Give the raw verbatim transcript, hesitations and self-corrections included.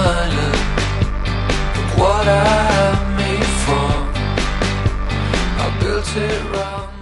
island of what I'm made from. I built it round